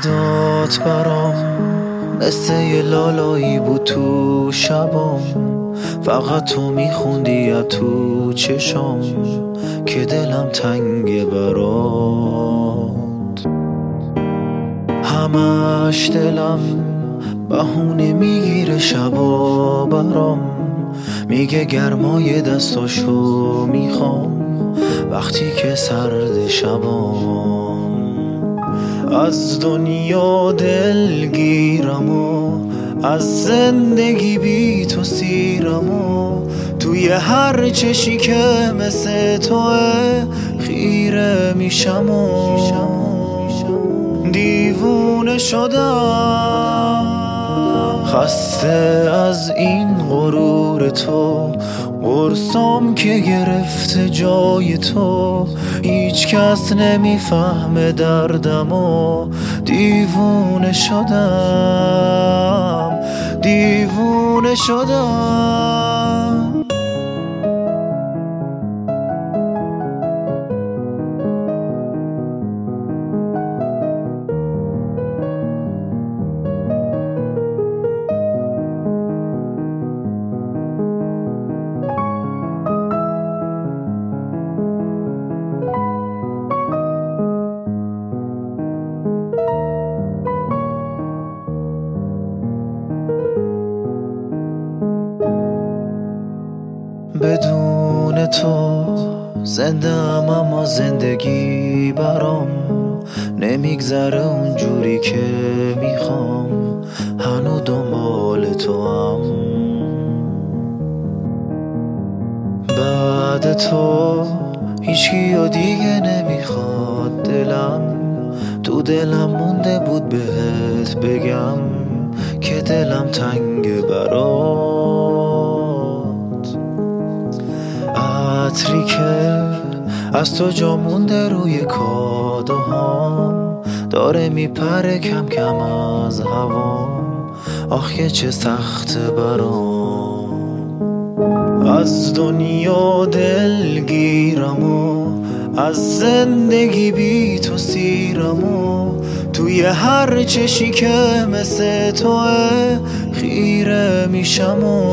صدات برام مثل یه لالایی بود تو شبام، فقط تو میخوندی از تو چشام که دلم تنگه برات. همش دلم بهونه میگیره شبا برام، میگه گرمای دستاشو میخوام وقتی که سرد شبام. از دنیا دلگیرم و از زندگی بی تو سیرم و توی هر چشی که مثل توه خیره میشم و دیوونه شدم. خسته از این غرور تو، قرصام که گرفته جای تو، هیچ کس نمیفهمه دردم و دیوونه شدم، دیوونه شدم. بدون تو زنده‌ام اما زندگی برام نمیگذره اونجوری که میخوام، هنو دنبال تو هم. بعد تو هیچکی و دیگه نمیخواد، دلم تو دلم مونده بود بهت بگم که دلم تنگ برات. عطری که از تو جا مونده روی کادوهام، داره میپره کم کم از هوام، آخه چه سخت برام. از دنیا دلگیرم و از زندگی بی تو سیرم و توی هر چشی که مثل توه خیره میشم و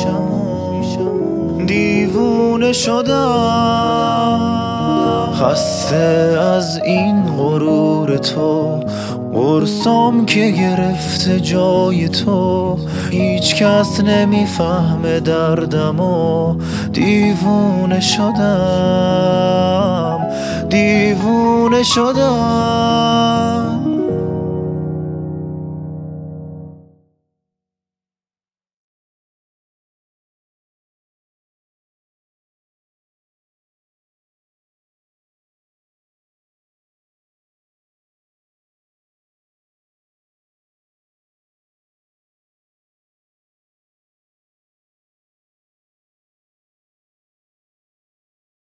دیوونه شدم. خسته از این غرور تو، قرصام که گرفته جای تو، هیچ کس نمیفهمه دردم و دیوونه شدم، دیوونه شدم.